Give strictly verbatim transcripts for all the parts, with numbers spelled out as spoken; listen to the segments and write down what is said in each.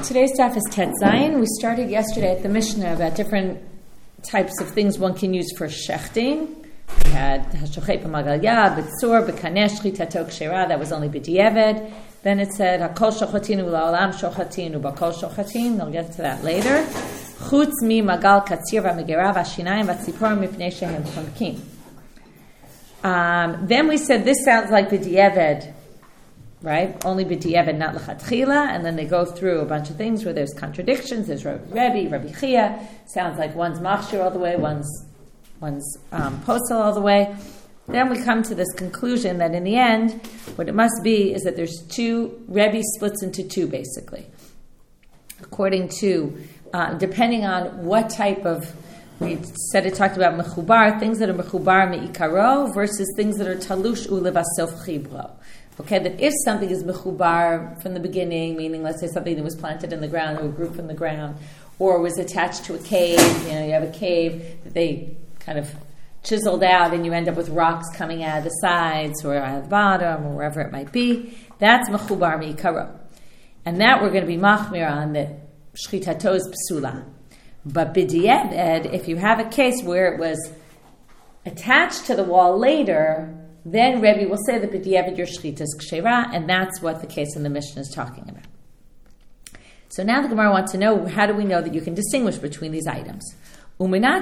today's daf is Tet Zayin. We started yesterday at the Mishnah about different types of things one can use for shechting. We had Hashochet b'magalya, b'tzur, b'kanesh, shchitato kshera. That was only b'di'eved. Then it said Hakol shochatin u'la'olam shochatin u'bakol shochatin. I'll get to that later. Chutz mi magal katzir v'megera v'ashinayim v'tzipor mipnei shehem chonkin. Um, then we said this sounds like b'di'eved, right? Only b'di'eved, not l'chatchila. And then they go through a bunch of things where there's contradictions. There's Rebbe, Rabbi Chia. Sounds like one's machshir all the way, one's one's um, posel all the way. Then we come to this conclusion that in the end, what it must be is that there's two, Rebbe splits into two basically. According to, uh, depending on what type of, we said it talked about mechubar, things that are mechubar me'ikaro versus things that are talush ulevasof chibro. Okay, that if something is mechubar from the beginning, meaning let's say something that was planted in the ground or grew from the ground, or was attached to a cave, you know, you have a cave that they kind of chiseled out and you end up with rocks coming out of the sides or out of the bottom or wherever it might be, that's mechubar me'ikaro. And that we're going to be machmir on, that shchitato is psula. But b'di'eved, if you have a case where it was attached to the wall later, then Rebbe will say that b'di'eved your shchita is kshera, and that's what the case in the Mishnah is talking about. So now the Gemara wants to know, how do we know that you can distinguish between these items? How do we know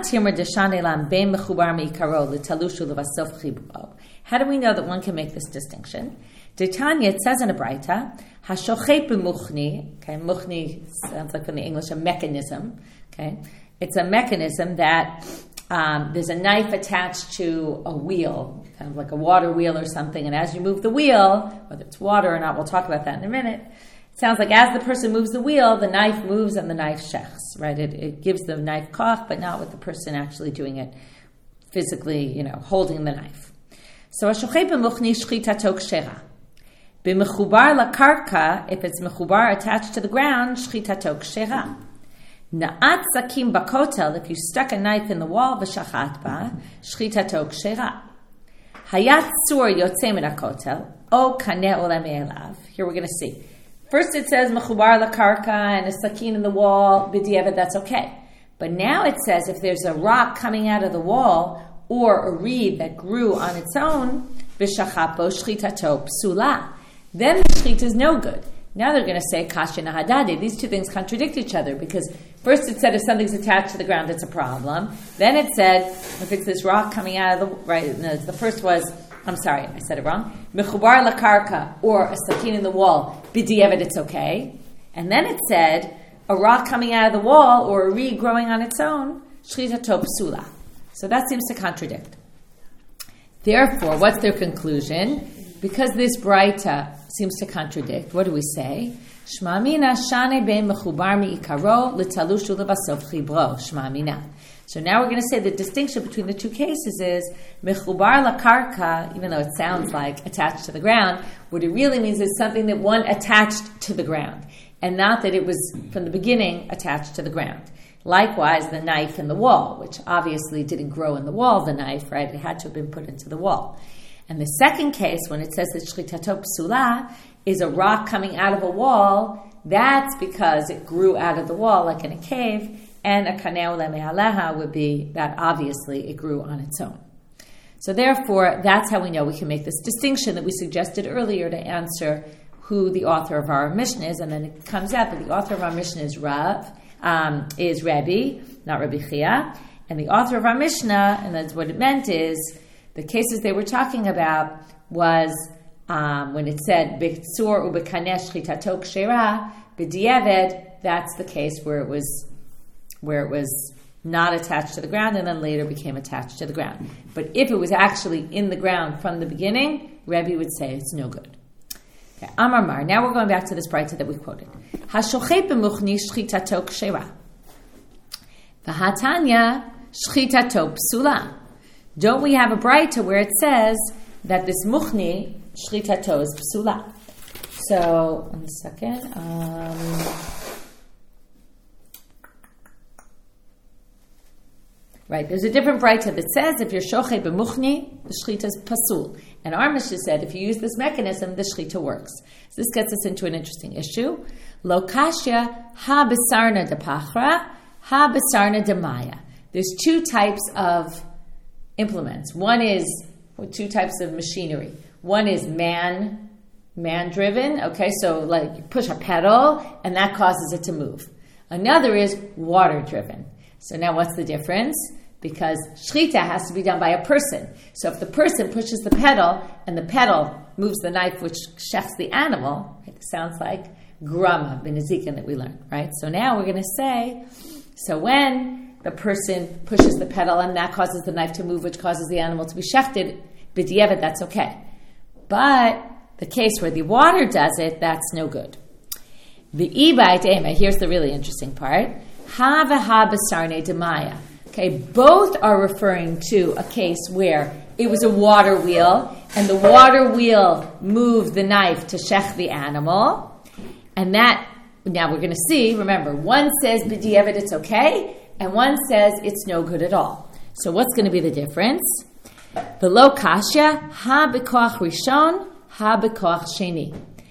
that one can make this distinction? Tanya, it says in a Braita, Hashochet b'muchni, okay, muchni sounds like from the English a mechanism, okay? It's a mechanism that um, there's a knife attached to a wheel, kind of like a water wheel or something, and as you move the wheel, whether it's water or not, we'll talk about that in a minute, it sounds like as the person moves the wheel, the knife moves and the knife shechs, right? It, it gives the knife koch, but not with the person actually doing it physically, you know, holding the knife. So, Hashochet b'muchni shchitato kshera. B'mechubar lakarka, if it's mechubar attached to the ground, shchitato kshera. Na'at sakim bakotel, if you stuck a knife in the wall, v'shachat ba, shchitato kshera. Hayat tzur yotze min hakotel, o kaneh ola me'elav. Here we're going to see. First it says mechubar lakarka and a sakin in the wall, b'di'eved, that's okay. But now it says if there's a rock coming out of the wall or a reed that grew on its own, v'shachapo shchitato psula, then the shchita is no good. Now they're going to say kasha nahadade. These two things contradict each other, because first it said if something's attached to the ground, it's a problem. Then it said if it's this rock coming out of the right. No, the first was, I'm sorry, I said it wrong. Mechubar lakarka, or a sakin in the wall, b'di'eved, it's okay. And then it said a rock coming out of the wall or a reed growing on its own, shchitato psula. So that seems to contradict. Therefore, what's their conclusion? Because this Braita seems to contradict, what do we say? Shma mina shane bein mechubar mi'ikaro l'talush u'levasof chibro. Shma mina. So now we're going to say the distinction between the two cases is mechubar lakarka, even though it sounds like attached to the ground, what it really means is something that one attached to the ground, and not that it was from the beginning attached to the ground. Likewise, the knife in the wall, which obviously didn't grow in the wall, the knife, right? It had to have been put into the wall. And the second case, when it says that shchitato psula is a rock coming out of a wall, that's because it grew out of the wall like in a cave, and a kaneh ola me'aleha would be that obviously it grew on its own. So therefore, that's how we know we can make this distinction that we suggested earlier to answer who the author of our Mishnah is, and then it comes out that the author of our Mishnah is Rav, um, is Rebbe, not Rabbi Chia, and the author of our Mishnah, and that's what it meant is, the cases they were talking about was um, when it said b'tzur u'b'kanesh shchitato kshera, b'di'eved, that's the case where it was where it was not attached to the ground and then later became attached to the ground. But if it was actually in the ground from the beginning, Rebbe would say it's no good. Okay, Amar Mar. Now we're going back to this Braita that we quoted. Hashochet b'muchni shchitato kshera. V'hatanya shchitato psula. Don't we have a Braita where it says that this muchni, shchitato, is psula? So, one second. Um, Right, there's a different braita that says if you're shocheh b'muchni, the shechita is pasul. And our Mishnah said if you use this mechanism, the shechita works. So this gets us into an interesting issue. Lo kashya ha besarna de pachra, ha besarna de maya. There's two types of implements. One is, well, two types of machinery. One is man, man-driven, okay, so like you push a pedal and that causes it to move. Another is water-driven. So now what's the difference? Because shechita has to be done by a person. So if the person pushes the pedal and the pedal moves the knife which shechs the animal, it sounds like grama, b'nezikin that we learned, right? So now we're going to say, so when the person pushes the pedal and that causes the knife to move, which causes the animal to be shechted, b'diavad, that's okay. But the case where the water does it, that's no good. The ibait ema, here's the really interesting part. Ha v'ha b'sarne demaya. Okay, both are referring to a case where it was a water wheel, and the water wheel moved the knife to shech the animal, and that, now we're going to see, remember, one says b'diavad it's okay, and one says it's no good at all. So what's going to be the difference? The lo kashya, ha b'koach rishon, ha b'koach sheni.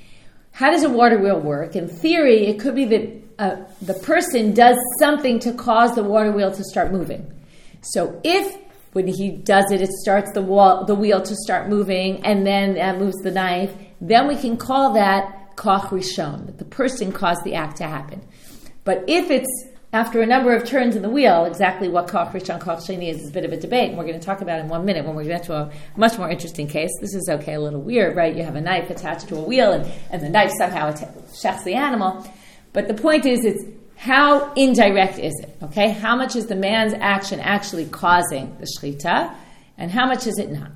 How does a water wheel work? In theory, it could be that uh, the person does something to cause the water wheel to start moving. So if, when he does it, it starts the, wall, the wheel to start moving, and then that moves the knife, then we can call that koach rishon, that the person caused the act to happen. But if it's after a number of turns in the wheel, exactly what koach rishon, koach sheni is, is a bit of a debate, and we're going to talk about it in one minute when we get to a much more interesting case. This is okay, a little weird, right? You have a knife attached to a wheel, and, and the knife somehow att- shechs the animal. But the point is, it's how indirect is it, okay? How much is the man's action actually causing the shechita, and how much is it not?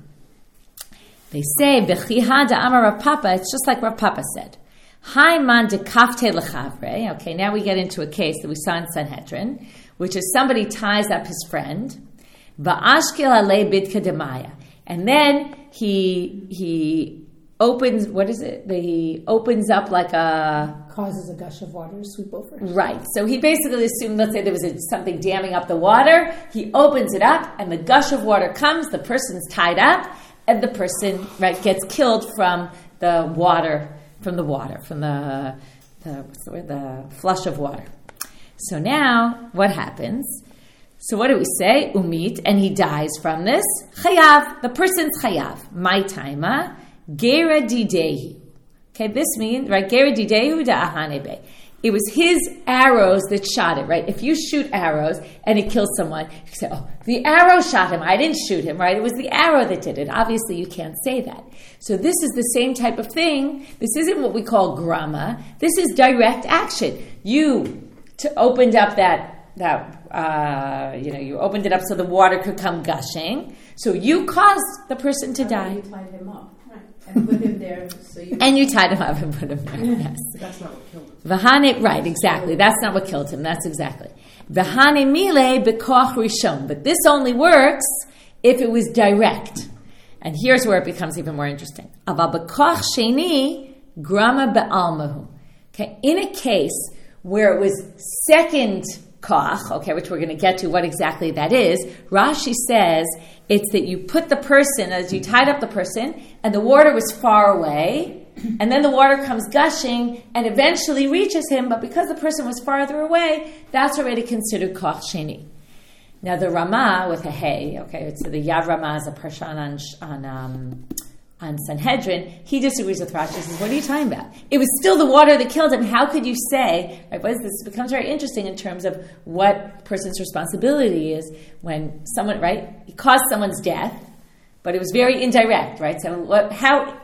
They say, B'chiha da'amar Rav Papa, it's just like Rav Papa said. Hai man de kafte lechavre. Okay, now we get into a case that we saw in Sanhedrin, which is somebody ties up his friend, va'ashkil alei bidka demaya, and then he he opens, what is it? He opens up like a causes a gush of water to sweep over. Right. So he basically assumed, let's say there was a, something damming up the water. He opens it up, and the gush of water comes. The person's tied up, and the person right gets killed from the water. From the water, from the the, what's the, word? The flush of water. So now, what happens? So what do we say? Umit, and he dies from this. Chayav, the person's chayav. My taima, gera didehu. Okay, this means, right, gera didehu da ahanebe. It was his arrows that shot it, right? If you shoot arrows and it kills someone, you say, oh, the arrow shot him. I didn't shoot him, right? It was the arrow that did it. Obviously, you can't say that. So this is the same type of thing. This isn't what we call grama. This is direct action. You t- opened up that, that uh, you know, you opened it up so the water could come gushing. So you caused the person to die. You tied him up. And put him there, so you and you tied him up and put him there. Yes, that's not what killed him. V'hane, right? Exactly. That's not what killed him. That's exactly. V'hane mile b'koach rishon. But this only works if it was direct. And here's where it becomes even more interesting. Aval b'koach sheni grama be'almahu. Okay, in a case where it was second koach, okay, which we're going to get to what exactly that is, Rashi says it's that you put the person, as you tied up the person, and the water was far away, and then the water comes gushing and eventually reaches him, but because the person was farther away, that's already considered koach sheni. Now the Rama with a hey, okay, so the Yav Rama is a Parshan on, on um, on Sanhedrin, he disagrees with Rashi. He says, what are you talking about? It was still the water that killed him. How could you say, right, what is this? It becomes very interesting in terms of what a person's responsibility is when someone, right, he caused someone's death, but it was very indirect, right? So what, how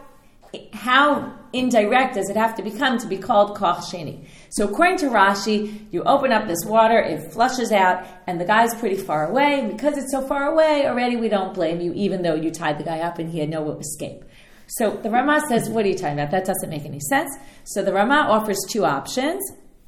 how indirect does it have to become to be called koach sheni? So according to Rashi, you open up this water, it flushes out, and the guy's pretty far away. And because it's so far away, already we don't blame you, even though you tied the guy up and he had no escape. So the Rama says, what are you talking about? That doesn't make any sense. So the Rama offers two options.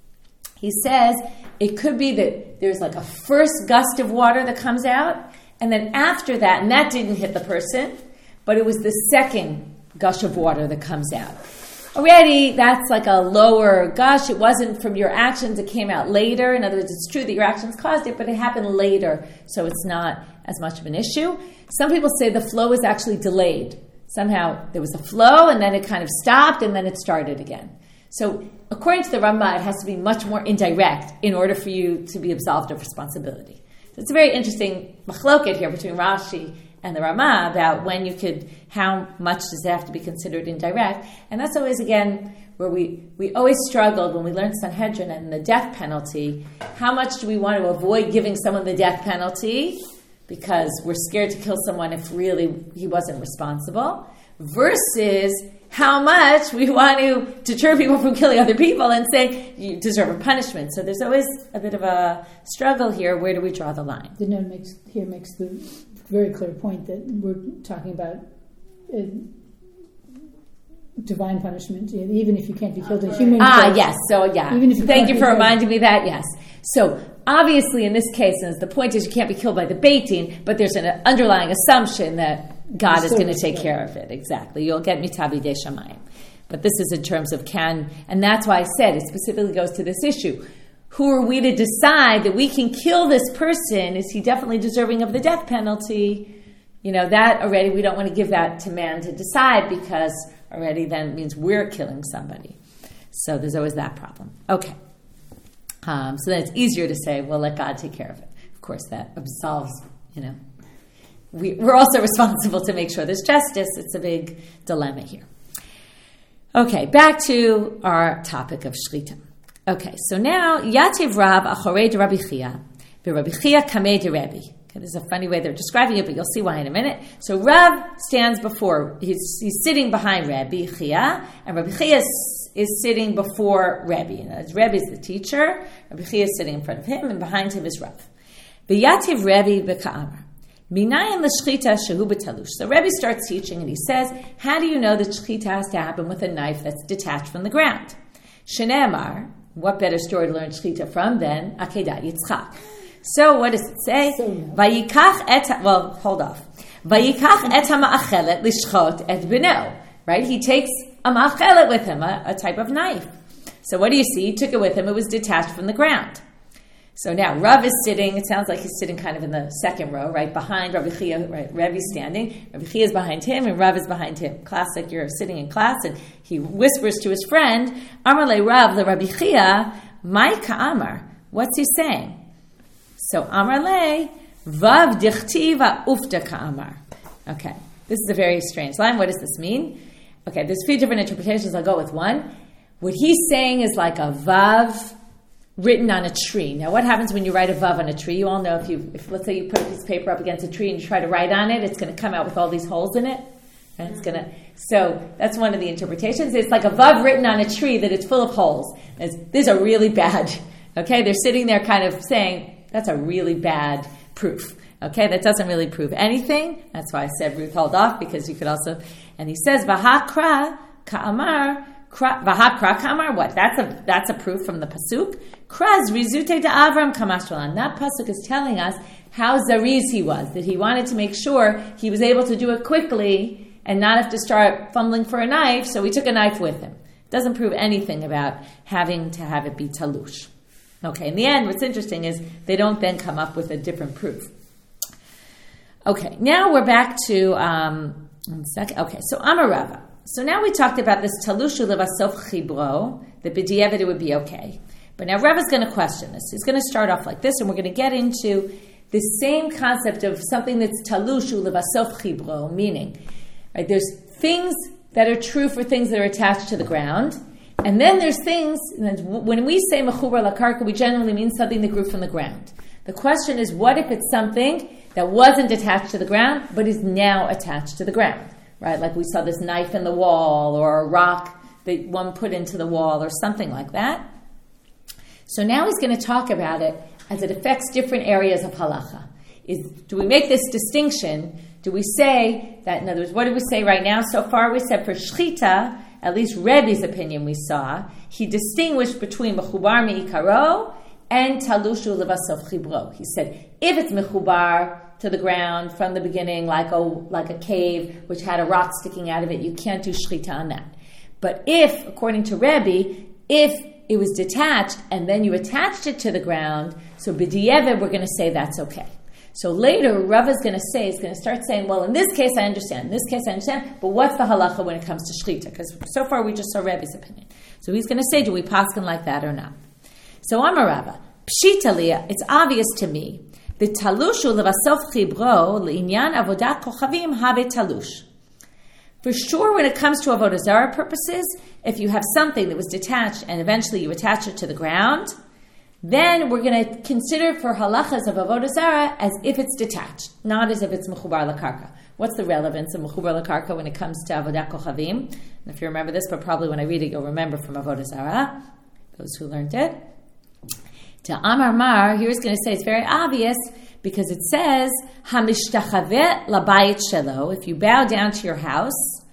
He says it could be that there's like a first gust of water that comes out, and then after that, and that didn't hit the person, but it was the second gush of water that comes out. already that's like a lower gush. It wasn't from your actions, it came out later. In other words, it's true that your actions caused it, but it happened later, so it's not as much of an issue. Some people say the flow is actually delayed. Somehow there was a flow, and then it kind of stopped, and then it started again. So according to the Rama, it has to be much more indirect in order for you to be absolved of responsibility. So it's a very interesting machloket here between Rashi and the Rama about when you could, how much does it have to be considered indirect. And that's always, again, where we, we always struggled when we learned Sanhedrin and the death penalty. How much do we want to avoid giving someone the death penalty because we're scared to kill someone if really he wasn't responsible, versus how much we want to deter people from killing other people and say, you deserve a punishment. So there's always a bit of a struggle here. Where do we draw the line? The note makes, here makes the very clear point that we're talking about uh, divine punishment, even if you can't be killed in human Ah, court. yes. So, yeah. Even if you Thank can't you be for killed. reminding me that, yes. So, obviously, in this case, since the point is you can't be killed by the Beit Din, but there's an underlying assumption that God is Still going to take respect. care of it. Exactly. You'll get mitabi de shamayim. But this is in terms of can, and that's why I said it specifically goes to this issue. Who are we to decide that we can kill this person? Is he definitely deserving of the death penalty? You know, that already, we don't want to give that to man to decide, because already then means we're killing somebody. So there's always that problem. Okay. Um, so then it's easier to say, well, let God take care of it. Of course, that absolves, you know. We, we're also responsible to make sure there's justice. It's a big dilemma here. Okay, back to our topic of Shechita. Okay, so now, Yativ Rav Achorei de Rabbi Chia, Rabbi Chia Kamei de Rabbi. Okay, this is a funny way they're describing it, but you'll see why in a minute. So Rav stands before, he's, he's sitting behind Rabbi Chia, and Rabbi Chia is, is sitting before Rabbi. And as Rabbi is the teacher, Rabbi Chia is sitting in front of him, and behind him is Rav. V'yativ Rabbi b'ka'amar. Minayin l'shchita shehu b'talush. So Rabbi starts teaching, and he says, how do you know that shchita has to happen with a knife that's detached from the ground? Shenemar, what better story to learn shchita from than Akedat Yitzchak? So what does it say? Vayikach et, well, hold off. Vayikach et ha'ma'achelet lishchot et b'no. Right? He takes a ma'achelet with him, a, a type of knife. So what do you see? He took it with him. It was detached from the ground. So now Rav is sitting. It sounds like he's sitting kind of in the second row, right behind Rabbi Chia. Right, Rabbi's standing. Rabbi Chia is behind him, and Rav is behind him. Classic. You're sitting in class, and he whispers to his friend, "Amar le Rav le Rabbi Chia, mai ka'amar." What's he saying? So Amar le Vav dichtiva ufta ka'amar. Okay, this is a very strange line. What does this mean? Okay, there's a few different interpretations. I'll go with one. What he's saying is like a Vav written on a tree. Now, what happens when you write a Vav on a tree? You all know if you, if let's say you put a piece of paper up against a tree and you try to write on it, it's going to come out with all these holes in it. And it's going to, so that's one of the interpretations. It's like a Vav written on a tree that it's full of holes. It's, these are really bad. Okay, they're sitting there kind of saying, that's a really bad proof. Okay, that doesn't really prove anything. That's why I said Ruth hold off, because you could also, and he says, V'hakra ka'amar, V'hakra ka'amar, what? That's a that's a proof from the pasuk. Kraz rizute de Avram kamashvalan. That pasuk is telling us how zariz he was, that he wanted to make sure he was able to do it quickly and not have to start fumbling for a knife, so he took a knife with him. It doesn't prove anything about having to have it be talush. Okay, in the end, what's interesting is they don't then come up with a different proof. Okay, now we're back to, um, one second. Okay, so Amarava. So now we talked about this talushu levasof chibro, that b'diavad it would be okay. But now Rav is going to question this. He's going to start off like this, and we're going to get into the same concept of something that's talushu levasof chibro, meaning, right, there's things that are true for things that are attached to the ground, and then there's things, when we say mechubar lakarka, we generally mean something that grew from the ground. The question is, what if it's something that wasn't attached to the ground, but is now attached to the ground? Right, like we saw this knife in the wall, or a rock that one put into the wall, or something like that. So now he's going to talk about it as it affects different areas of halacha. Is, do we make this distinction? Do we say that, in other words, what do we say right now? So far we said for shchita, at least Rebbe's opinion we saw, he distinguished between mechubar me'ikaro and talushu levasof chibro. He said, if it's mechubar to the ground from the beginning, like a like a cave which had a rock sticking out of it, you can't do shchita on that. But if, according to Rebbe, if it was detached and then you attached it to the ground, so b'di'evet, we're going to say that's okay. So later, Rav is going to say, he's going to start saying, well, in this case I understand, in this case I understand, but what's the halacha when it comes to shchita? Because so far we just saw Rebbe's opinion. So he's going to say, do we paskin like that or not? So Amar Rava, pshita liya, it's obvious to me, the talushu levasof chibro le'inyan avodat kochavim have talush. For sure, when it comes to avodah zarah purposes, if you have something that was detached and eventually you attach it to the ground, then we're going to consider for halachas of avodah zarah as if it's detached, not as if it's mechubar lakarka. What's the relevance of mechubar lakarka when it comes to avodat kochavim? And if you remember this, but probably when I read it, you'll remember from avodah zarah, those who learned it. To Amar Mar, here he's going to say it's very obvious because it says, Hamishtachaveh labayit shelo, if you bow down to your house,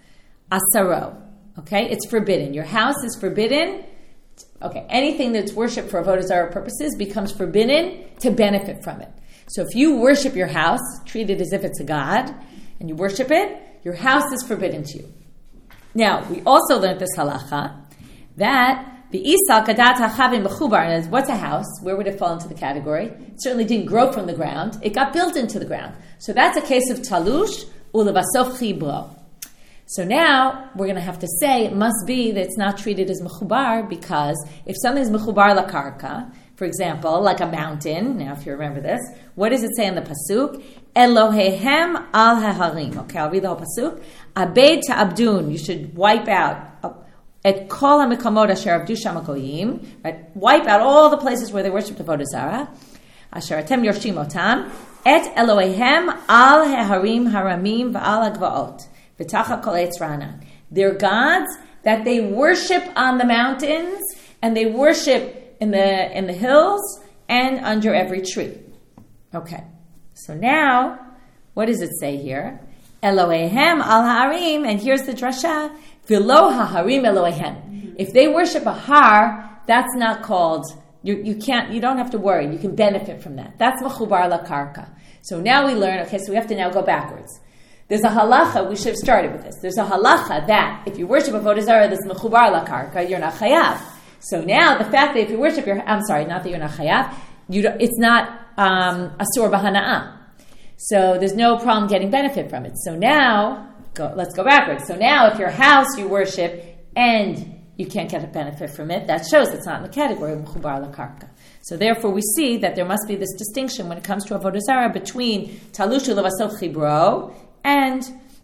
asaro. Okay, it's forbidden. Your house is forbidden. Okay, anything that's worshipped for avodah zarah purposes becomes forbidden to benefit from it. So if you worship your house, treat it as if it's a god, and you worship it, your house is forbidden to you. Now, we also learned this halacha, that the Isal Kadat HaChavim Mechubar is what's a house? Where would it fall into the category? It certainly didn't grow from the ground. It got built into the ground. So that's a case of talush ulevasof chibro. So now we're going to have to say it must be that it's not treated as mechubar because if something is mechubar lakarka, for example, like a mountain. Now, if you remember this, what does it say in the pasuk? Elohehem al haharim. Okay, I'll read the whole pasuk. Abed ta'abdun. You should wipe out. Et kol hamikamot asher avdu sham hagoyim, right? Wipe out all the places where they worshipped avodah zarah. Asher atem yorshim otam. Et Elohehem al haharim haramim v'al hagvaot v'tacha kol eitz ra'anan. They're gods that they worship on the mountains and they worship in the in the hills and under every tree. Okay, so now what does it say here? Elohehem al harim, and here's the drasha. V'lo haharim Elohehem. If they worship a har, that's not called. You you can't. You don't have to worry. You can benefit from that. That's mechubar lakarka. So now we learn. Okay, so we have to now go backwards. There's a halacha. We should have started with this. There's a halacha that if you worship avodah zarah that's mechubar lakarka, you're not chayav. So now the fact that if you worship your, I'm sorry, not that you're not chayav. You don't, it's not um, asur b'hana'ah. So there's no problem getting benefit from it. So now. Go, let's go backwards. So now if your house you worship and you can't get a benefit from it, that shows it's not in the category of mechubar lakarka. So therefore we see that there must be this distinction when it comes to avodah zarah between talushu levasof chibro and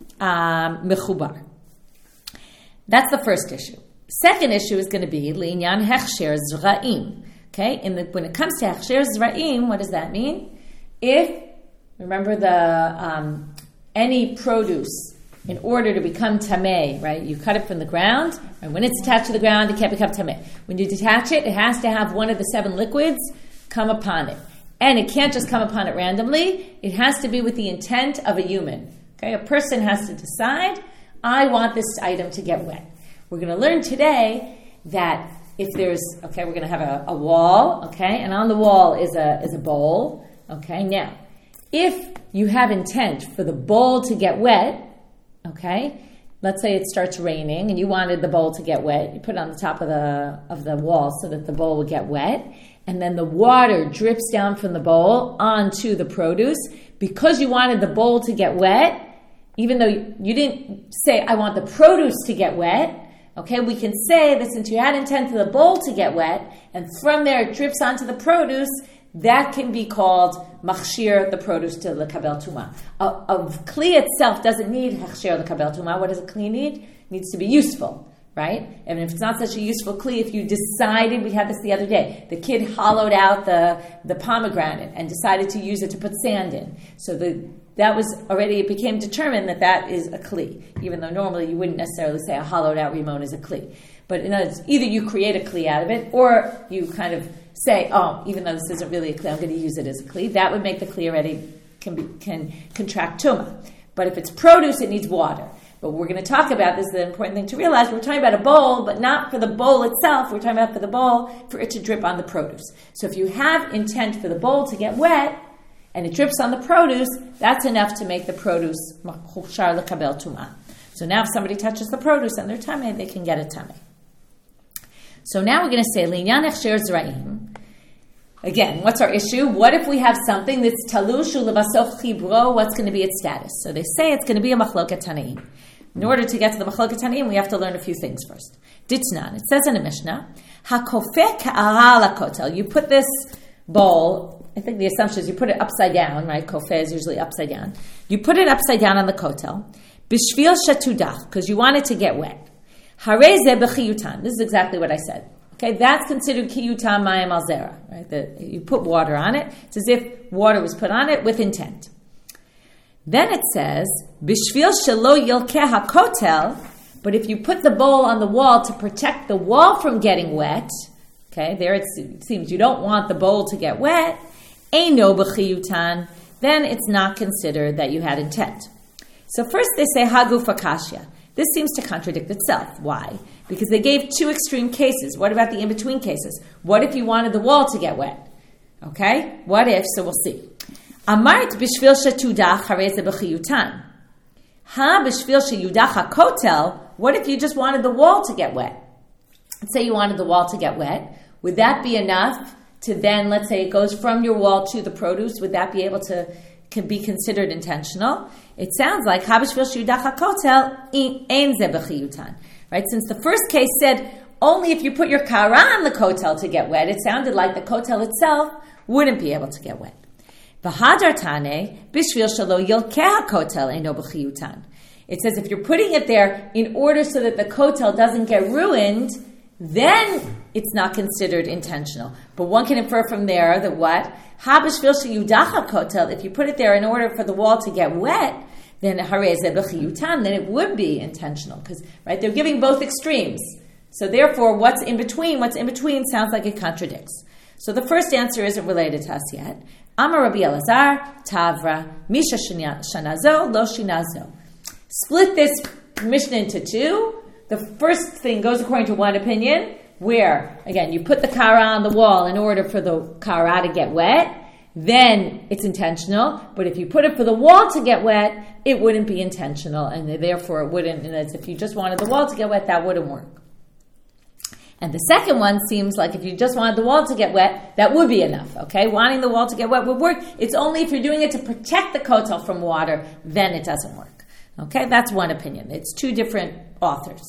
um, mechubar. That's the first issue. Second issue is going to be li'inyan hechsher zra'im. Okay, in the, when it comes to hechsher zra'im, what does that mean? If, remember the um, any produce, in order to become tameh, right? You cut it from the ground, and when it's attached to the ground, it can't become tameh. When you detach it, it has to have one of the seven liquids come upon it. And it can't just come upon it randomly. It has to be with the intent of a human. Okay, a person has to decide, I want this item to get wet. We're going to learn today that if there's, okay, we're going to have a, a wall, okay, and on the wall is a is a bowl, okay. Now, if you have intent for the bowl to get wet, okay, let's say it starts raining and you wanted the bowl to get wet. You put it on the top of the of the wall so that the bowl would get wet. And then the water drips down from the bowl onto the produce. Because you wanted the bowl to get wet, even though you, you didn't say, I want the produce to get wet, okay, we can say that since you had intent for the bowl to get wet, and from there it drips onto the produce, that can be called machshir, the produce to lekabel tumah. A, a kli itself doesn't need machshir lekabel tumah. What does a kli need? It needs to be useful, right? And if it's not such a useful kli, if you decided, we had this the other day, the kid hollowed out the, the pomegranate and decided to use it to put sand in. So the that was already, it became determined that that is a kli, even though normally you wouldn't necessarily say a hollowed out rimon is a kli. But in other words, either you create a kli out of it, or you kind of say, oh, even though this isn't really a kli, I'm going to use it as a kli. That would make the kli already can be, can contract tumah. But if it's produce, it needs water. But we're going to talk about, this is the important thing to realize, we're talking about a bowl, but not for the bowl itself. We're talking about for the bowl, for it to drip on the produce. So if you have intent for the bowl to get wet, and it drips on the produce, that's enough to make the produce machshar lekabel tumah. So now if somebody touches the produce and they're tamei, they can get a tamei. So now we're going to say, Linyan Hechsher Zra'im. Again, what's our issue? What if we have something that's talush ulevasof chibro? What's going to be its status? So they say it's going to be a machloket tanaim. In order to get to the machloket tanaim, we have to learn a few things first. Ditnan, it says in the Mishnah, hakofeh ka'ara lakotel. You put this bowl, I think the assumption is you put it upside down, right? Kofeh is usually upside down. You put it upside down on the kotel, bishvil shetudach, because you want it to get wet. Harei ze b'chiyutan. This is exactly what I said. Okay, that's considered kiyutan mayim al zera, right? The, you put water on it. It's as if water was put on it with intent. Then it says, bishvil shelo yilkeh hakotel, but if you put the bowl on the wall to protect the wall from getting wet, okay, there it seems you don't want the bowl to get wet, eino b'chiyutan, then it's not considered that you had intent. So first they say haguf akashya. This seems to contradict itself. Why? Because they gave two extreme cases. What about the in-between cases? What if you wanted the wall to get wet? Okay? What if? So we'll see. Amart bishvil shetudach harei ze b'chiyutan. Ha bishvil sheyudach hakotel. What if you just wanted the wall to get wet? Let's say you wanted the wall to get wet. Would that be enough to then, let's say it goes from your wall to the produce, would that be able to can be considered intentional? It sounds like habishvil sheyudach hakotel ein ze b'chiyutan. Right? Since the first case said only if you put your kara on the kotel to get wet, it sounded like the kotel itself wouldn't be able to get wet. V'hadar tane bishvil shelo yilkeh hakotel eino b'chiyutan. It says if you're putting it there in order so that the kotel doesn't get ruined, then it's not considered intentional. But one can infer from there that what? Habishvil sheyudach hakotel, if you put it there in order for the wall to get wet, then harei ze b'chiyutan, then it would be intentional. Because, right, they're giving both extremes. So therefore, what's in between, what's in between sounds like it contradicts. So the first answer isn't related to us yet. Amar Rabbi Elazar, Tavra, Misha shanazo, lo shinazo. Split this Mishnah into two. The first thing goes according to one opinion, where, again, you put the kara on the wall in order for the kara to get wet, then it's intentional. But if you put it for the wall to get wet, it wouldn't be intentional, and therefore it wouldn't, and as if you just wanted the wall to get wet, that wouldn't work. And the second one seems like if you just wanted the wall to get wet, that would be enough, okay? Wanting the wall to get wet would work. It's only if you're doing it to protect the kotel from water, then it doesn't work. Okay, that's one opinion. It's two different authors.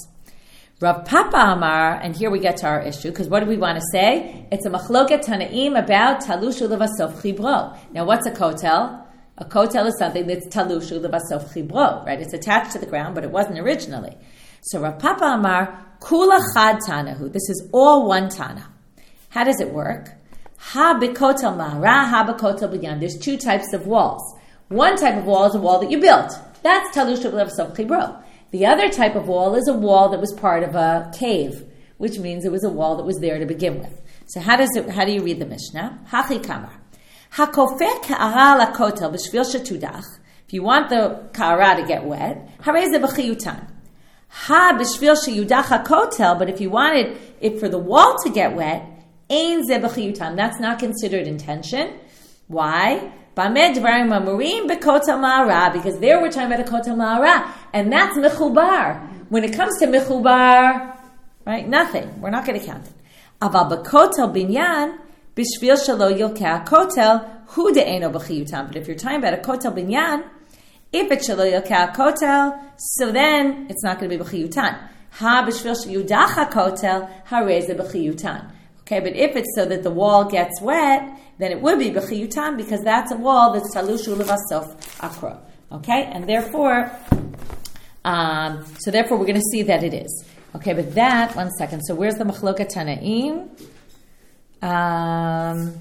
Rav Papa Amar, and here we get to our issue, because what do we want to say? It's a machloket tanaim about talushu levasof chibro. Now, what's a kotel? A kotel is something that's talushu levasof chibro, right? It's attached to the ground, but it wasn't originally. So Rav Papa Amar, kula chad tanahu. This is all one tana. How does it work? Ha bekotel ma'ara, ha bekotel b'yan. There's two types of walls. One type of wall is a wall that you built. That's talushu levasof chibro. The other type of wall is a wall that was part of a cave, which means it was a wall that was there to begin with. So how does it? How do you read the Mishnah? Hachi kamar. Hakofeh ka'ara lakotel b'shvil shetudach. If you want the ka'ara to get wet, harei ze b'chiyutan. Ha b'shvil sheyudach hakotel. But if you wanted it for the wall to get wet, ein ze b'chiyutan. That's not considered intention. Why? Because there we're talking about a kotel ma'ara, and that's mechubar. When it comes to mechubar, right, nothing. We're not going to count it. Aval b'kotel binyan b'shvil shelo yilkeh kotel hu de'eno b'chiyutan. But if you're talking about a kotel binyan, if it's shelo yilkeh kotel, so then it's not going to be b'chiyutan. Ha b'shvil sheyudach kotel harei ze b'chiyutan. Okay, but if it's so that the wall gets wet, then it would be b'chiyutan, because that's a wall that's talushu levasof akro. Okay, and therefore, um, so therefore we're going to see that it is. Okay, but that, one second, so where's the machloket tanaim? Um,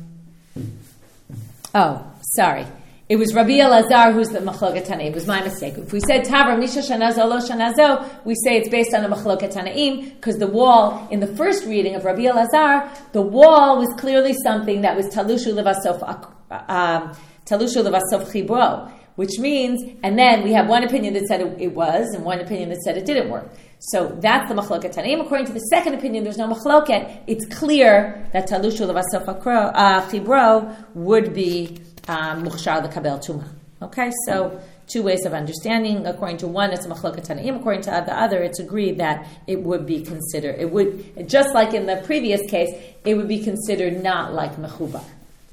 oh, sorry. It was Rabbi Elazar who's the machloket tanaim. It was my mistake. If we said Tavra Misha Shanazo Lo Shanazo, we say it's based on the machloket tanaim, because the wall, in the first reading of Rabbi Elazar, the wall was clearly something that was talushu levasof um, talushu levasof chibro, which means, and then we have one opinion that said it, it was, and one opinion that said it didn't work. So that's the machloket tanaim. According to the second opinion, there's no machloket. It's clear that talushu levasof chibro would be muchshar lekabel tuma. Okay, so two ways of understanding. According to one, it's machloket tanaim. According to the other, it's agreed that it would be considered, it would, just like in the previous case, it would be considered not like mechubar.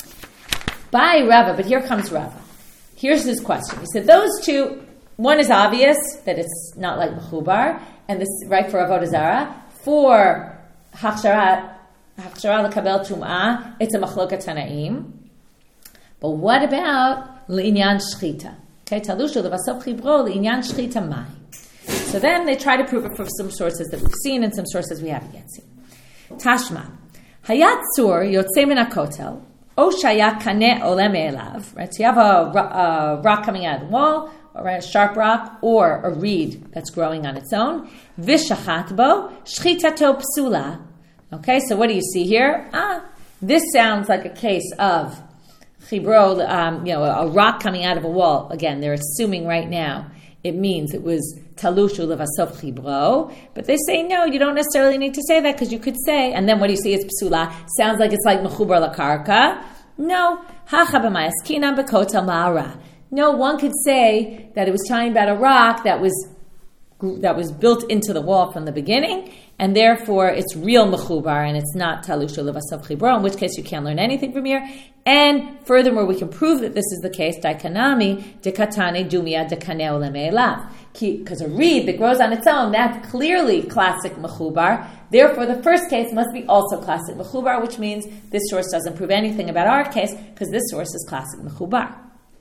By Rava, but here comes Rava. Here's his question. He said, those two, one is obvious, that it's not like mechubar, and this, right, for avodah zarah. For hachshara, hachshara lekabel tum'ah, it's a machloket tanaim. But what about l'inyan shchita? Okay, talushu levasov chibro l'inyan shchita mai. So then they try to prove it from some sources that we've seen and some sources we haven't yet seen. Tashma, hayat tzur yotzei min hakotel, o shaya kaneh oleh me'elav. Right, so you have a, a rock coming out of the wall, or a sharp rock, or a reed that's growing on its own. Vishachat bo shchitato psula. Okay, so what do you see here? Ah, this sounds like a case of chibro, um, you know, a rock coming out of a wall. Again, they're assuming right now it means it was talushu levasov chibro, but they say no, you don't necessarily need to say that because you could say, and then what do you see is psula. Sounds like it's like mechubar lakarka. No, hacha b'mayas kinam bekotel ma'ara. No, one could say that it was talking about a rock that was that was built into the wall from the beginning, and therefore it's real mechubar and it's not talushu levasov chibro, in which case you can't learn anything from here. And furthermore, we can prove that this is the case, daikanami, dekatane dumia dekaneo lemeelav. Because a reed that grows on its own, that's clearly classic mechubar. Therefore, the first case must be also classic mechubar, which means this source doesn't prove anything about our case, because this source is classic mechubar.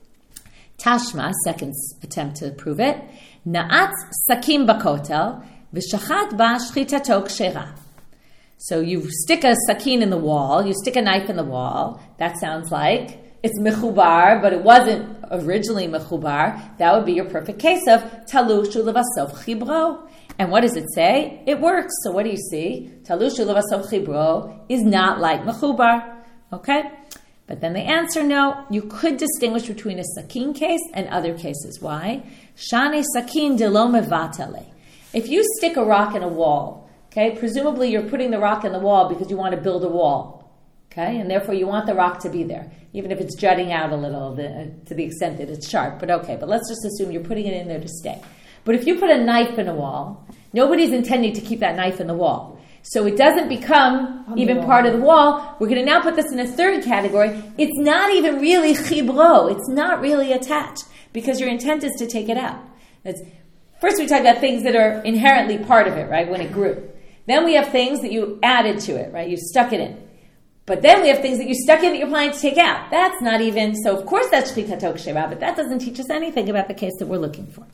Tashma, second attempt to prove it. Na'at sakim bakotel, v'shachat ba shchitato kshera. So you stick a sakin in the wall, you stick a knife in the wall. That sounds like it's mechubar, but it wasn't originally mechubar. That would be your perfect case of talushu levasov chibro. And what does it say? It works. So what do you see? Talushu levasov chibro is not like mechubar. Okay? But then they answer no. You could distinguish between a sakin case and other cases. Why? Shane sakin de lo mevatale. If you stick a rock in a wall, okay, presumably you're putting the rock in the wall because you want to build a wall, okay, and therefore you want the rock to be there, even if it's jutting out a little the, to the extent that it's sharp. But okay, but let's just assume you're putting it in there to stay. But if you put a knife in a wall, nobody's intending to keep that knife in the wall. So it doesn't become even part of the wall. We're going to now put this in a third category. It's not even really chibro. It's not really attached because your intent is to take it out. It's, first we talk about things that are inherently part of it, right, when it grew. Then we have things that you added to it, right, you stuck it in. But then we have things that you stuck in that you're planning to take out. That's not even, so of course that's shchitato kshera, but that doesn't teach us anything about the case that we're looking for.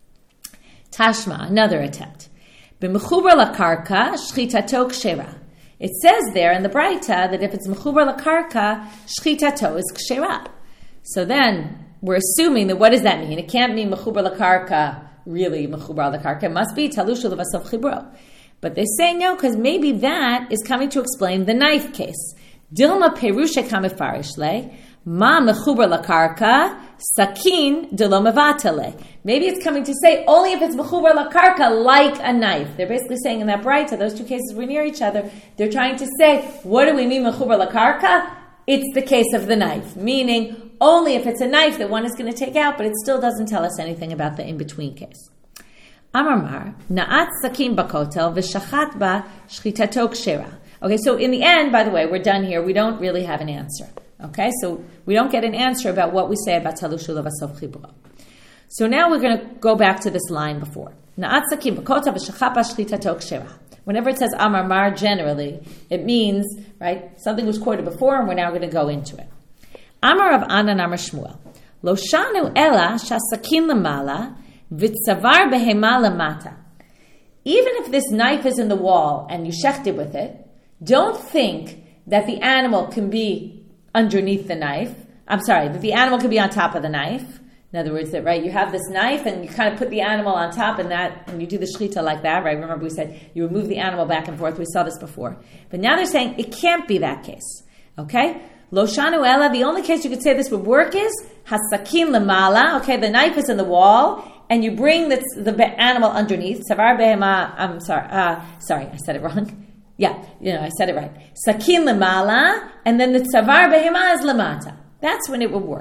Tashma, another attempt. B'mechubar lakarka, shchitato kshera. It says there in the Braita that if it's mechubar lakarka, shchitato is kshera. So then we're assuming that what does that mean? It can't mean mechubar lakarka, really mechubar lakarka. It must be talushu levasov chibro. But they say no, because maybe that is coming to explain the knife case. Dilma perusha kamefarish le, ma mechubar lakarka, sakin de lo mevatale. Maybe it's coming to say only if it's mechubar lakarka, like a knife. They're basically saying in that Braita, those two cases were near each other. They're trying to say, what do we mean mechubar lakarka? It's the case of the knife, meaning only if it's a knife that one is going to take out, but it still doesn't tell us anything about the in-between case. Amar mar, na'at sakin bakotel v'shachat ba shchitato kshera. Okay, so in the end, by the way, we're done here. We don't really have an answer. Okay, so we don't get an answer about what we say about talushu levasov chibro. So now we're going to go back to this line before. Na'at sakin bakotel v'shachat ba shchitato kshera. Whenever it says Amar mar, generally, it means, right, something was quoted before, and we're now going to go into it. Amar Rav Anan Amar Shmuel, lo shanu ela shasakin lamala, Vitzavar behema lamata. Even if this knife is in the wall and you shechted with it, don't think that the animal can be underneath the knife. I'm sorry, that the animal can be on top of the knife. In other words, that right, you have this knife and you kind of put the animal on top, and that, and you do the shechita like that, right? Remember we said you would move the animal back and forth. We saw this before. But now they're saying it can't be that case. Okay? Lo shanu ela, the only case you could say this would work is hasakin lamala. Okay, the knife is in the wall, and you bring the, the animal underneath. Savar behema, I'm sorry, uh, sorry, I said it wrong. Yeah, you know, I said it right. Sakin lamala, and then the savar behema is lamata. That's when it would work.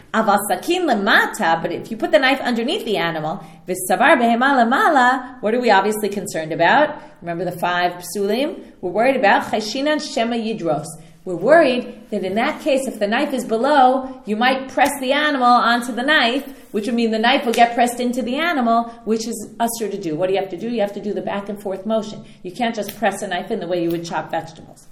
Aval sakin lemata, but if you put the knife underneath the animal, v'savar behema lemala, what are we obviously concerned about? Remember the five psulim? We're worried about chayshinan shema yidros. We're worried that in that case, if the knife is below, you might press the animal onto the knife, which would mean the knife will get pressed into the animal, which is usher to do. What do you have to do? You have to do the back and forth motion. You can't just press a knife in the way you would chop vegetables.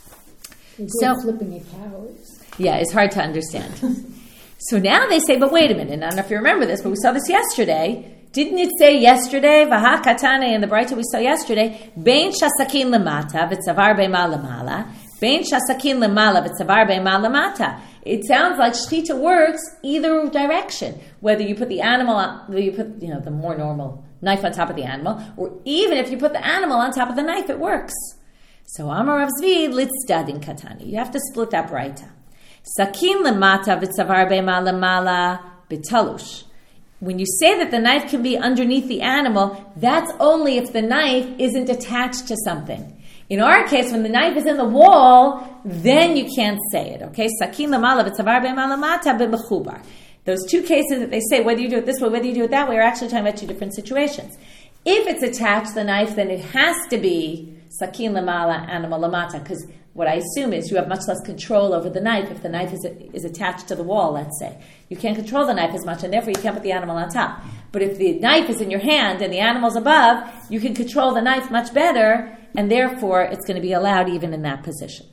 So flipping a cow is... Yeah, it's hard to understand. So now they say, but wait a minute. I don't know if you remember this, but we saw this yesterday. Didn't it say yesterday, Vaha Katane in the Braita we saw yesterday, Bein shasakin lemata v'tzavar be'ma lemala, Bein shasakin lemala v'tzavar be'ma lemata. It sounds like shechita works either direction. Whether you put the animal on, whether you put, you know, the more normal knife on top of the animal, or even if you put the animal on top of the knife, it works. So Amar Rav Zvi litzdadin katani. You have to split that Braita. Sakin lemata v'tzavar be'ma lemala b'talush. When you say that the knife can be underneath the animal, that's only if the knife isn't attached to something. In our case, when the knife is in the wall, then you can't say it. Okay? Sakin lemala v'tzavar be'ma lemata b'mechubar. Those two cases that they say, whether you do it this way, whether you do it that way, are actually talking about two different situations. If it's attached to the knife, then it has to be sakin lemala, animal lemata, because what I assume is you have much less control over the knife if the knife is is attached to the wall, let's say. You can't control the knife as much, and therefore you can't put the animal on top. But if the knife is in your hand and the animal's above, you can control the knife much better, and therefore it's going to be allowed even in that position.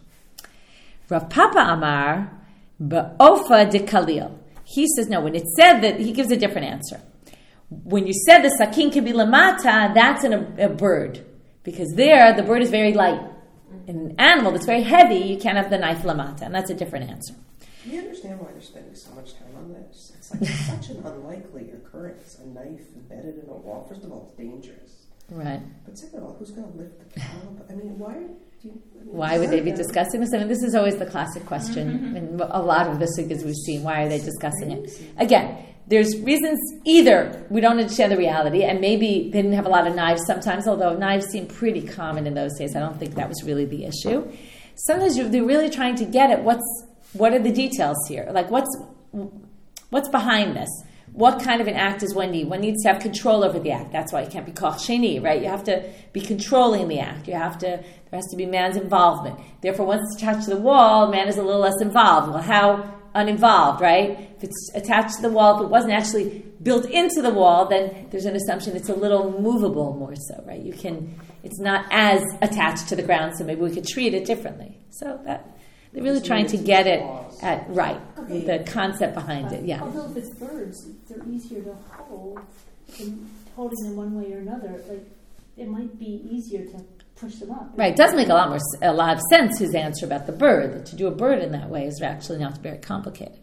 Rav Papa Amar, ba'ofa de kalil. He says, no, when it said that, he gives a different answer. When you said the sakin can be lamata, that's in a, a bird. Because there, the bird is very light. In an animal that's very heavy, you can't have the knife lamata, and that's a different answer. Do you understand why they're spending so much time on this? It's like such an unlikely occurrence, a knife embedded in a wall. First of all, it's dangerous. Right. But second of all, who's going to lift the cow up? I mean, why do you... I mean, why would they be discussing this? I mean, this is always the classic question. Mm-hmm. In a lot of the sugyas we've seen, why are they discussing it? Again, there's reasons, either we don't understand the reality, and maybe they didn't have a lot of knives sometimes, although knives seem pretty common in those days. I don't think that was really the issue. Sometimes you're, they're really trying to get at what's, what are the details here? Like, what's what's behind this? What kind of an act does one need? One needs to have control over the act. That's why you can't be koch sheni, right? You have to be controlling the act. You have to, there has to be man's involvement. Therefore, once it's attached to the wall, man is a little less involved. Well, how uninvolved, right? If it's attached to the wall, if it wasn't actually built into the wall, then there's an assumption it's a little movable more so, right? You can, it's not as attached to the ground, so maybe we could treat it differently. So that, they're really trying to get it at, right, okay. The concept behind it, yeah. Although if it's birds, they're easier to hold, and holding them one way or another, like, it might be easier to push them up. Right, it does make a lot more a lot of sense, his answer about the bird. That to do a bird in that way is actually not very complicated.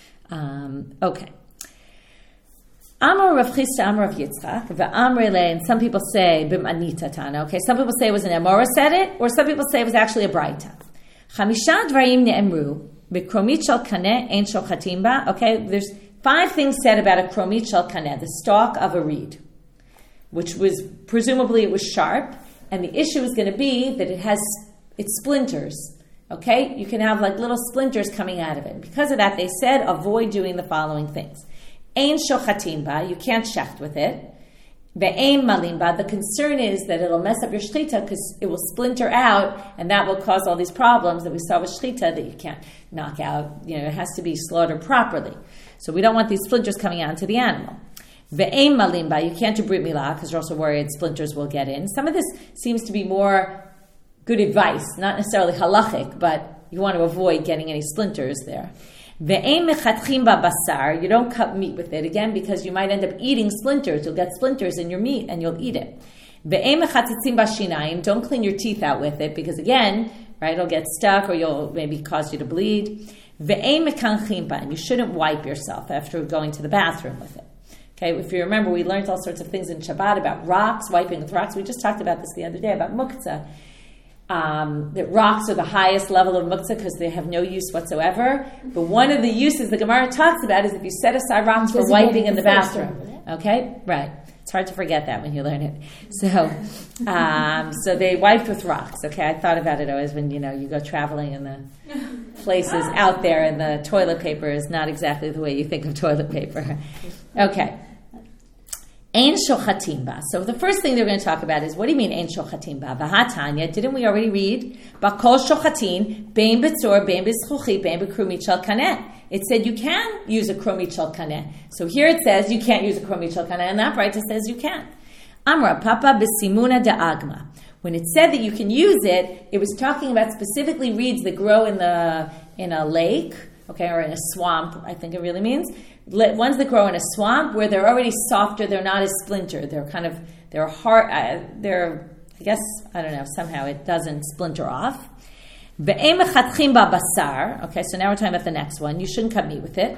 Um, okay. Amar Rav Chisda, Amar Rav Yitzchak, ve'amre le, and some people say b'manita tana. Okay, some people say it was an Amora said it, or some people say it was actually a Braita. Chamisha dvarim ne'emru b'kromit shel kaneh ein shochatim ba. Okay, there's five things said about a kromit shel kaneh, the stalk of a reed, which was presumably it was sharp. And the issue is going to be that it has, it splinters, okay? You can have like little splinters coming out of it. Because of that, they said, avoid doing the following things. Ein shochatim ba, you can't shecht with it. Ve'ein malim ba, the concern is that it'll mess up your shechita because it will splinter out, and that will cause all these problems that we saw with shechita that you can't knock out. You know, it has to be slaughtered properly. So we don't want these splinters coming out into the animal. Ve'ein malimba, you can't do brit milah because you're also worried splinters will get in. Some of this seems to be more good advice, not necessarily halachic, but you want to avoid getting any splinters there. Ve'ein mechatchim ba basar, you don't cut meat with it, again, because you might end up eating splinters. You'll get splinters in your meat and you'll eat it. Ve'ein mechatzitzim ba shinayim, don't clean your teeth out with it because, again, right, it'll get stuck or you'll maybe cause you to bleed. Ve'ein mekanchim ba, and you shouldn't wipe yourself after going to the bathroom with it. Okay, if you remember, we learned all sorts of things in Shabbat about rocks, wiping with rocks. We just talked about this the other day, about muktzah. Um, that rocks are the highest level of muktzah because they have no use whatsoever. But one of the uses the Gemara talks about is if you set aside rocks for wiping in the bathroom. Okay, right. It's hard to forget that when you learn it. So, um, so they wiped with rocks. Okay, I thought about it always when you know you go traveling in the places out there, and the toilet paper is not exactly the way you think of toilet paper. Okay. Ein shochatim ba. So the first thing they're going to talk about is, what do you mean ein shochatim ba? V'hatanya, didn't we already read? Bakol shochatin, bein betzor, bein b'zchuchi, bein b'krumit shel kaneh. It said you can use a krumit shel kaneh. So here it says you can't use a krumit shel kaneh, and that right, it says you can. Amra papa b'simuna da'agma. When it said that you can use it, it was talking about specifically reeds that grow in the in a lake, okay, or in a swamp, I think it really means. Ones that grow in a swamp where they're already softer, they're not as splintered. They're kind of, they're hard, uh, they're, I guess, I don't know, somehow it doesn't splinter off. Okay, so now we're talking about the next one. You shouldn't cut meat with it.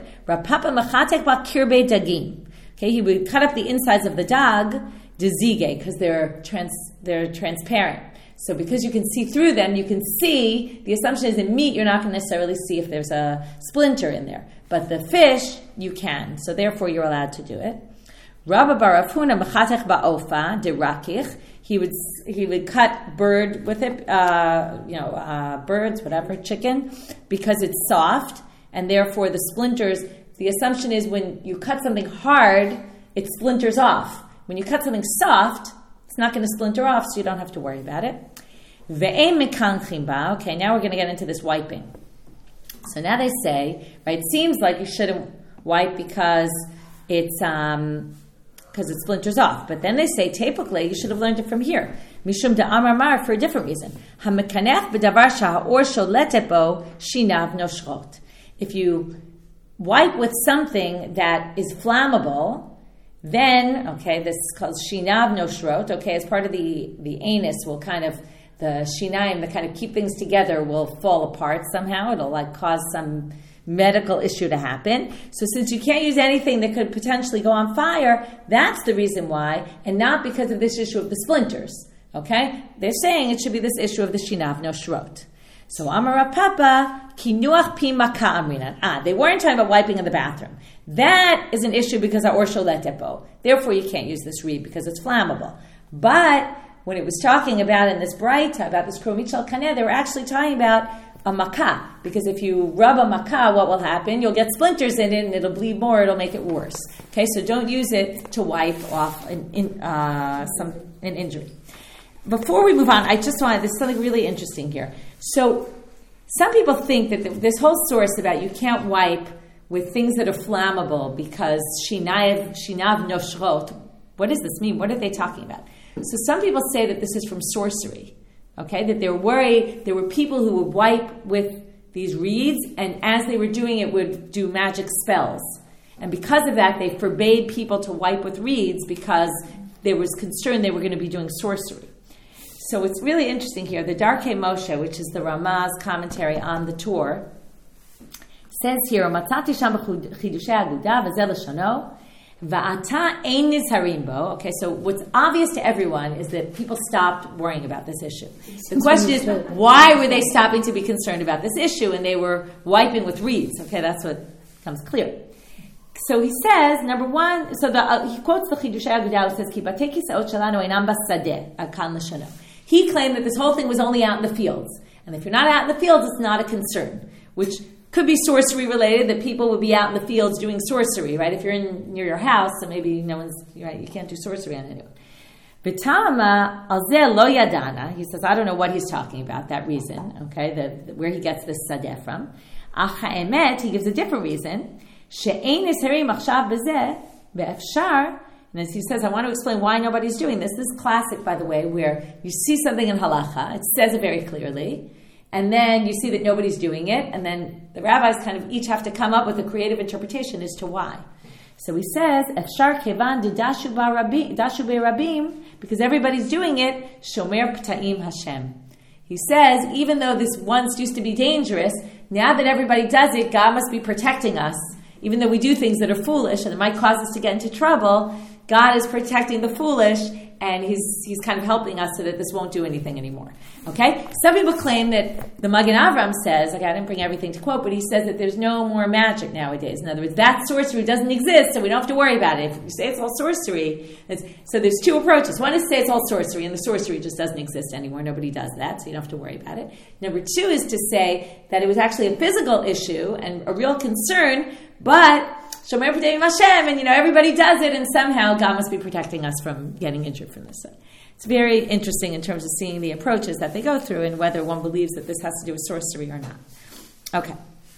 Okay, he would cut up the insides of the dog, dezige, because they're trans, they're transparent. So because you can see through them, you can see, the assumption is in meat, you're not going to necessarily see if there's a splinter in there. But the fish, you can. So therefore, you're allowed to do it. Rabba barafuna mechatech ba'ofa derakich. He would he would cut bird with it, uh, you know, uh, birds, whatever, chicken, because it's soft, and therefore the splinters. The assumption is when you cut something hard, it splinters off. When you cut something soft, it's not going to splinter off, so you don't have to worry about it. Ve'em mekanchim ba. Okay, now we're going to get into this wiping. So now they say, right, it seems like you shouldn't wipe because it's um, because it splinters off. But then they say, typically, you should have learned it from here. Mishum da'amar mar, for a different reason. Ha'mekanech b'davar sha'or sholetet bo shinav noshrot. If you wipe with something that is flammable, then, okay, this is called shinav noshrot, okay, as part of the, the anus will kind of, the shinayim that kind of keep things together will fall apart somehow. It'll like cause some medical issue to happen. So since you can't use anything that could potentially go on fire, that's the reason why, and not because of this issue of the splinters. Okay? They're saying it should be this issue of the shinav noshrot. So Amar Papa, kinuach pi maka amrinan. Ah, they weren't talking about wiping in the bathroom. That is an issue because of or sholetet bo. Therefore you can't use this reed because it's flammable. But when it was talking about in this braita, about this krumit shel kaneh, they were actually talking about a makah. Because if you rub a makah, what will happen? You'll get splinters in it and it'll bleed more, it'll make it worse. Okay, so don't use it to wipe off an, in, uh, some, an injury. Before we move on, I just wanted, there's something really interesting here. So some people think that this whole source about you can't wipe with things that are flammable because shinav, shinav noshrot, what does this mean? What are they talking about? So some people say that this is from sorcery, okay? That they're worried, there were people who would wipe with these reeds, and as they were doing it, would do magic spells. And because of that, they forbade people to wipe with reeds because there was concern they were going to be doing sorcery. So it's really interesting here. The Darkei Moshe, which is the Ramah's commentary on the Torah, says here, "Matzati sham b'chidushay aguda v'zeh l'shono." Okay, so what's obvious to everyone is that people stopped worrying about this issue. The question is, why were they stopping to be concerned about this issue? And they were wiping with reeds. Okay, that's what becomes clear. So he says, number one, so the, uh, he quotes the Chidushay Aguda, says, Ki batei kisaot shelanu einam basadeh, akan l'shano. He claimed that this whole thing was only out in the fields. And if you're not out in the fields, it's not a concern, which could be sorcery related, that people would be out in the fields doing sorcery, right? If you're in near your house, so maybe no one's, right, you can't do sorcery on anyone. B'tama alzeh lo yadana, he says, I don't know what he's talking about, that reason, okay, the, the, where he gets this sadeh from. Ach ha'emet, he gives a different reason. She'ein nisari machshav b'zeh be'efshar. And as he says, I want to explain why nobody's doing this. This is classic, by the way, where you see something in halacha, it says it very clearly, and then you see that nobody's doing it, and then the rabbis kind of each have to come up with a creative interpretation as to why. So he says, Efshar kevan dashu be'rabim, because everybody's doing it, shomer p'ta'im Hashem. He says, even though this once used to be dangerous, now that everybody does it, God must be protecting us. Even though we do things that are foolish and it might cause us to get into trouble, God is protecting the foolish, and he's he's kind of helping us so that this won't do anything anymore. Okay? Some people claim that the Magen Avram says, like I didn't bring everything to quote, but he says that there's no more magic nowadays. In other words, that sorcery doesn't exist, so we don't have to worry about it. If you say it's all sorcery, it's, so there's two approaches. One is to say it's all sorcery, and the sorcery just doesn't exist anymore. Nobody does that, so you don't have to worry about it. Number two is to say that it was actually a physical issue and a real concern, but Shomer P'nei Hashem, and you know everybody does it, and somehow God must be protecting us from getting injured from this. So it's very interesting in terms of seeing the approaches that they go through and whether one believes that this has to do with sorcery or not. Okay.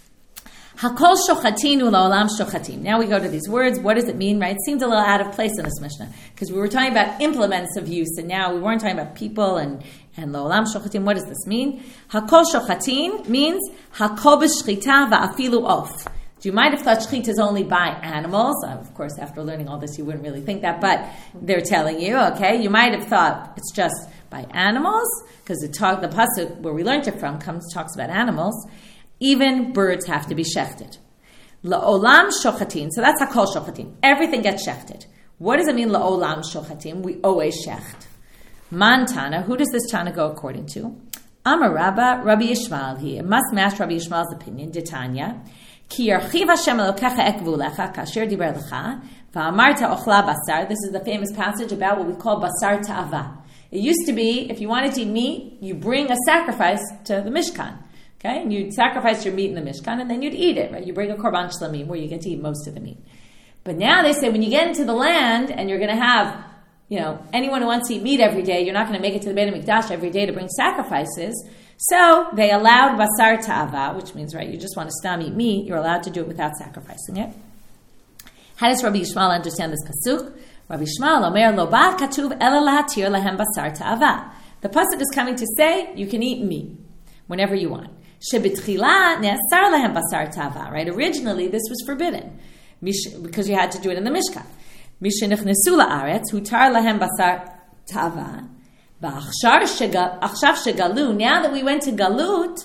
Hakol shochatin u'la'olam shochatim. Now we go to these words. What does it mean, right? It seems a little out of place in this Mishnah because we were talking about implements of use, and now we weren't talking about people and and la'olam shochatim. What does this mean? Hakol shochatin means hakol b'shchita va'afilu of. You might have thought shechita is only by animals. Of course, after learning all this, you wouldn't really think that, but they're telling you, okay? You might have thought it's just by animals, because the talk, the pasuk where we learned it from comes talks about animals. Even birds have to be shechted. La'olam shochatin. So that's hakol shochatin. Everything gets shechted. What does it mean, la'olam shochatin? We always shecht. Man Tana. Who does this Tana go according to? Amar Rabba, Rabbi Yishmael. He must match Rabbi Yishmael's opinion. Ditanya. Ki yarchiv Hashem elokecha et gvulecha kasher diber lecha va'amarta ochla basar. This is the famous passage about what we call basar ta'ava. It used to be, if you wanted to eat meat, you bring a sacrifice to the Mishkan. Okay? And you'd sacrifice your meat in the Mishkan, and then you'd eat it, right? You bring a korban shlamim, where you get to eat most of the meat. But now they say, when you get into the land, and you're going to have, you know, anyone who wants to eat meat every day, you're not going to make it to the Beit HaMikdash every day to bring sacrifices. So they allowed basar ta'ava, which means, right, you just want to stam eat meat, you're allowed to do it without sacrificing it. How does Rabbi Yishmael understand this pasuk? Rabbi Yishmael omer lo ba katuv ela lahatir lahem basar ta'ava. The pasuk is coming to say you can eat meat whenever you want. Shebitchila ne'asar lahem basar ta'ava. Right? Originally, this was forbidden because you had to do it in the Mishkan. Mishenichnesu la'aretz hutar lahem basar ta'ava. Now that we went to Galut,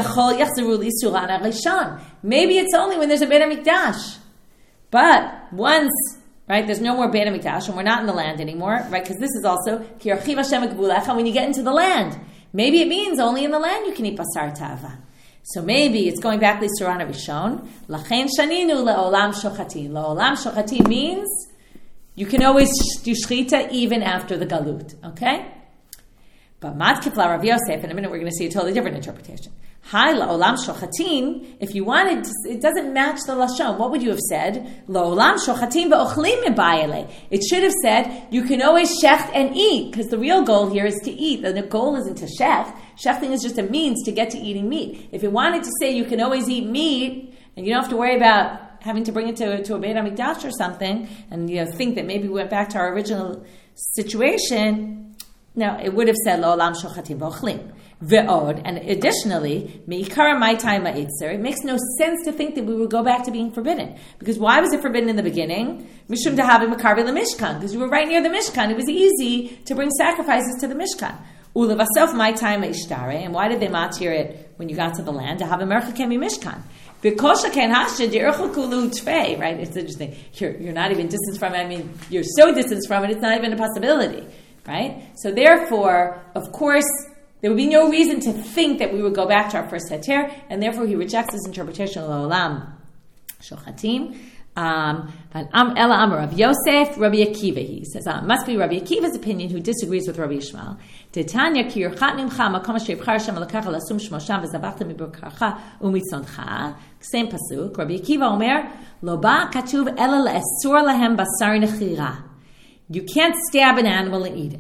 maybe it's only when there's a Beit HaMikdash. But once, right, there's no more Beit HaMikdash, and we're not in the land anymore, right, because this is also, when you get into the land. Maybe it means only in the land you can eat basar ta'ava. So maybe it's going back to Surah Rishon. Lachen shaninu le'olam shochatin. Le'olam shochatin means you can always do shchita even after the Galut, okay? But Matkifla Rav Yosef, in a minute we're going to see a totally different interpretation. Hi la'olam shochatin, if you wanted to, it doesn't match the Lashon. What would you have said? La'olam shochatin ve'ochlim mebayele. It should have said, you can always shecht and eat, because the real goal here is to eat. The goal isn't to shecht. Shechting is just a means to get to eating meat. If it wanted to say you can always eat meat, and you don't have to worry about having to bring it to, to a Beit HaMikdash or something, and you know, think that maybe we went back to our original situation, no, it would have said Lo'olam shochatim v'ochlim. Ve'od, and additionally, me'ikara ma'itay ma'itzer, it makes no sense to think that we would go back to being forbidden. Because why was it forbidden in the beginning? Mishum dehavi mekarve leMishkan, because you were right near the Mishkan. It was easy to bring sacrifices to the Mishkan. Ulevasof ma'itay ma'ishtare, and why did they matir it when you got to the land? Dehavi merchakem mishkan. Because ken hasha dirchul kulu tfei, right? It's interesting. You're, you're not even distance from it. I mean, you're so distant from it, it's not even a possibility. Right? So therefore, of course, there would be no reason to think that we would go back to our first heter, and therefore he rejects this interpretation of L'olam Shochatim. Um, Ela Amar Rav Yosef, Rabbi Akiva. He says, uh, must be Rabbi Akiva's opinion who disagrees with Rabbi Yishmael. Titanya ki yirchat nimcha makom asher yibchar Hashem elokecha lasum shmo sham v'zabachta miburkarcha umitzoncha. Same pasuk. Rabbi Akiva omer, lo ba katuv ela le'esur lahem basar nechira. You can't stab an animal and eat it.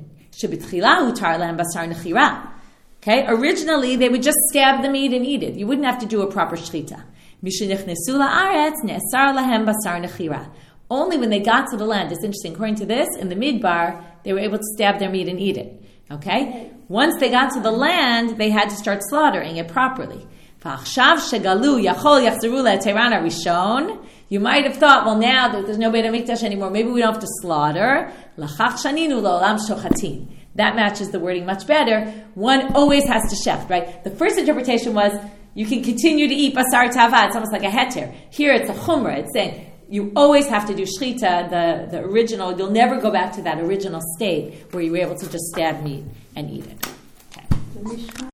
Okay? Originally, they would just stab the meat and eat it. You wouldn't have to do a proper shchita. Only when they got to the land, it's interesting, according to this, in the Midbar, they were able to stab their meat and eat it. Okay? Once they got to the land, they had to start slaughtering it properly. You might have thought, well, now that there's no Beit HaMikdash anymore, maybe we don't have to slaughter. That matches the wording much better. One always has to shecht, right? The first interpretation was, you can continue to eat basar tava. It's almost like a heter. Here it's a chumrah. It's saying, you always have to do shchita, the, the original. You'll never go back to that original state where you were able to just stab meat and eat it. Okay. The Mishnah